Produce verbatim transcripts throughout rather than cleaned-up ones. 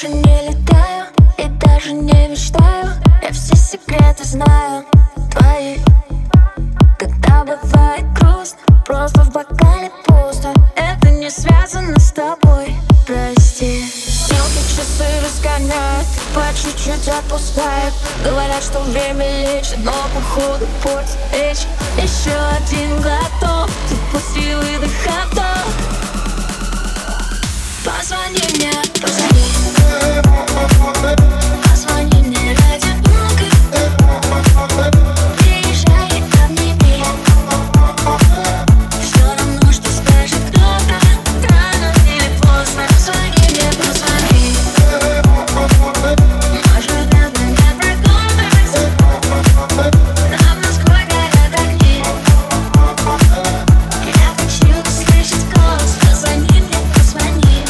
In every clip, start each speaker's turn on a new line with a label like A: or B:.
A: больше не летаю и даже не мечтаю. Я все секреты знаю твои. Когда бывает грустно, просто в бокале пусто. Это не связано с тобой, прости. Мелкие часы разгоняют, по чуть-чуть отпускает. Говорят, что время лечит, но походу портит речь. Еще один глоток, запусти выдох, вдох. Позвони мне, позвони. Позвони мне ради бога. Приезжай и обними. Все равно, что скажет кто-то, рано или поздно. Позвони мне, позвони. Может, это не придумать. Над Москвой горят огни. Я хочу услышать голос. Позвони мне, позвони.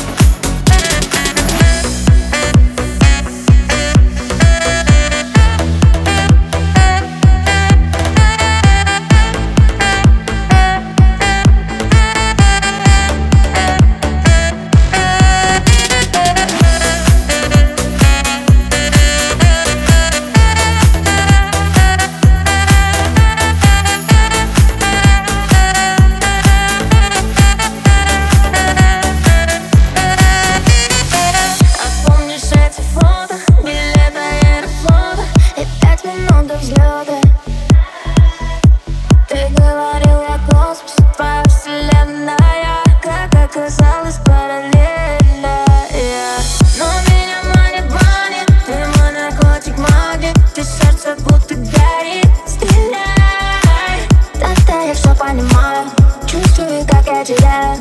A: Ты говорил, я космос, твоя вселенная, как оказалось, параллельная. Но меня манит, манит, ты мой наркотик, магнит. Ты сердце будто горит, стреляй. Тогда я все понимаю, чувствую, как я теряю.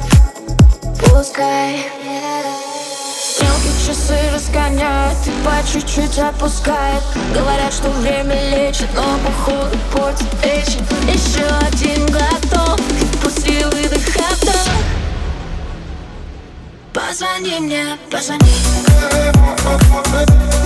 A: Пускай мелкие часы разгоняют и по чуть-чуть отпускает. Говорят, что время лечит, но походу портит речь. Еще один глоток, пусти выдох, вдох. Позвони мне, позвони.